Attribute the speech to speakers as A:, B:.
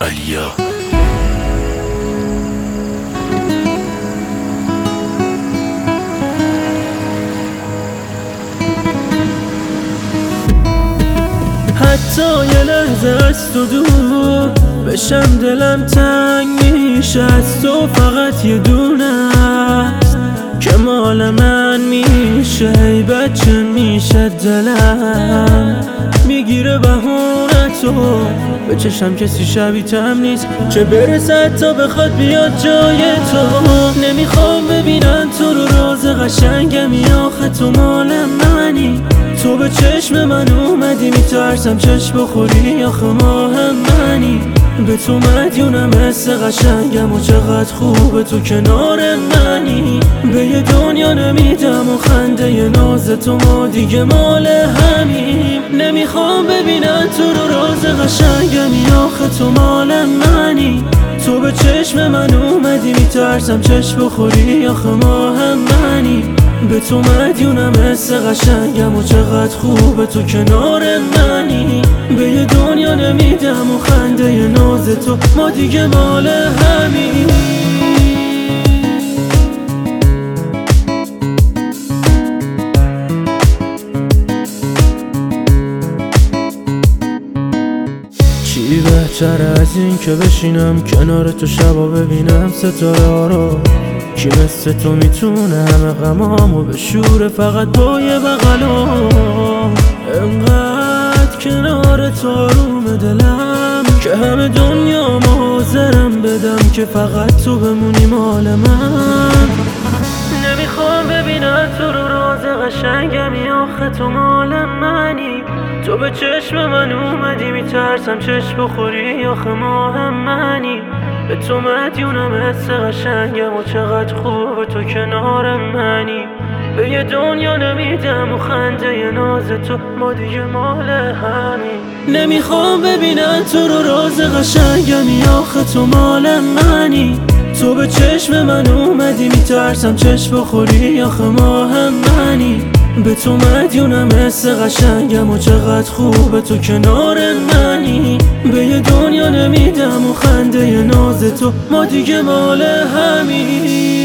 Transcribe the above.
A: علیا.
B: حتی یه لحظه از تو دور بشم دلم تنگ میشه، از تو فقط یه دونه است که مال من میشه. ای بچه میشه دلم میگیره بهونه تو، به چشم کسی شبیه‌تم نیست، چه برسه تا بخواد بیاد جای تو. نمیخوام ببینن تو رو راز قشنگمی، آخه تو مال منی. تو به چشم من اومدی، میترسم چشم بخوری، آخه ماه منی. به تو مدیونم، حس قشنگم و چقدر خوبه تو کنار منی. به یه دنیا نمیدم و خنده ی ناز تو، ما دیگه مال همیم. نمیخوام ببینن تو رو راز قشنگمی، آخه تو مال منی. تو به چشم من اومدی، میترسم چشم بخوری، آخه ماه منی. به تو مدیونم، حس قشنگم و چقدر خوبه تو کنار منی. به یه دنیا نمیدم و خنده ی ناز تو، ما دیگه مال همین. چی بهتر از این که بشینم کنار تو شبا ببینم ستاره رو؟ کی مثل تو میتونه همه غمامو بشوره فقط با یه بغلو؟ انقدر کنار تو آروم دلم که همه دنیا حاضرم بدم که فقط تو بمونی مال من. نمیخوام ببینم تو رو راز قشنگمی، آخه تو مال منی. تو به چشم من اومدی، میترسم چشم بخوری، آخه ماه منی. به تو مدیونم، حس قشنگم و چقدر خوبه تو کنار منی. به یه دنیا نمیدم و خنده ی ناز تو، ما دیگه مال همین. نمیخوام ببینن تو رو راز قشنگمی، آخه تو مال منی. تو به چشم من اومدی، میترسم چشم بخوری، آخه ماه منی. به تو مدیونم، حس قشنگم و چقدر خوبه تو کنار منی. به یه دنیا نمیدم و خنده ی ناز تو، ما دیگه مال همین.